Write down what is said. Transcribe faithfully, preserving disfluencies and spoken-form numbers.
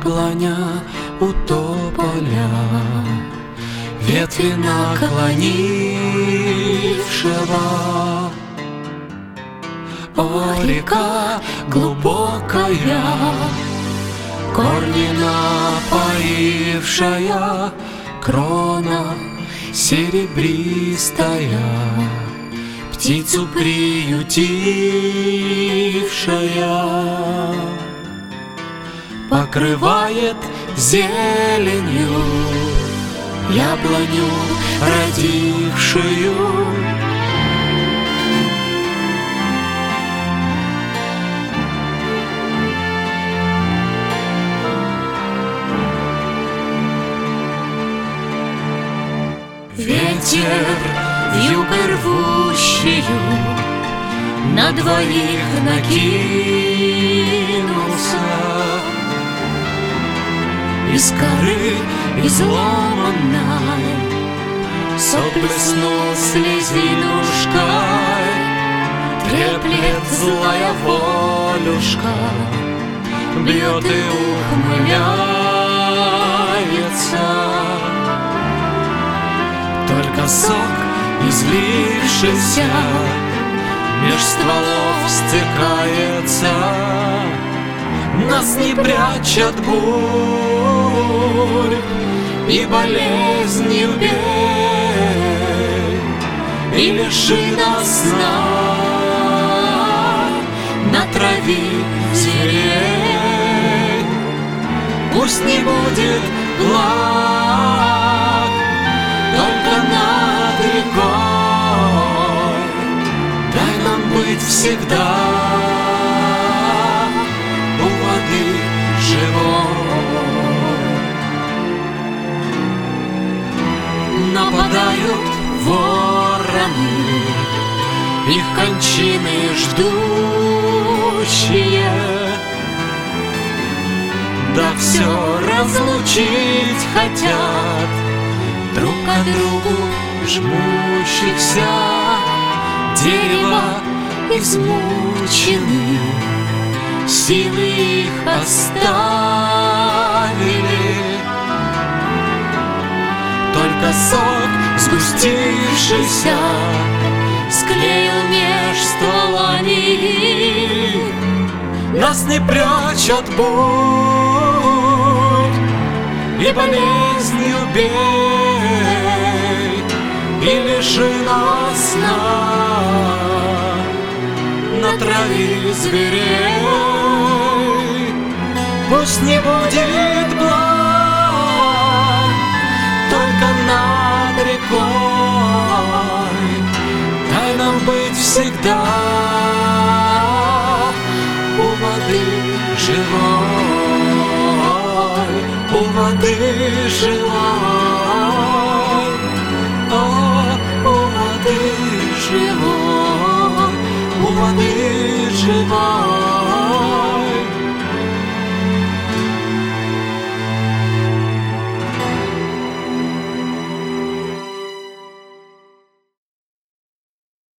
яблоня у тополя, ветви наклонившего. О, река глубокая, корни напоившая, крона серебристая, птицу приютившая, покрывает зеленью яблоню родившую. Ветер вьюгой рвущую на двоих накинулся, из коры изломанной соплеснул слезинушкой, треплет злая волюшка, бьет и ухмыляется. Только сок, излившийся, меж стволов стекается, нас не прячет бурь и болезнью бей, и лиши нас сна, натрави зверей. Пусть не будет благ только над рекой, дай нам быть всегда у воды живой. Нападают вороны, их кончины ждущие, да все разлучить хотят друг от другу жмущихся. Дерево измучены, силы их оставили, только сок сгустившийся склеил меж стволами. Нас не прячет бурь и болезнью бей, и лиши нас сна, натрави зверей. Пусть не будет благ только над рекой, дай нам быть всегда у воды живой, у воды живой, о, у воды живой, у воды живой.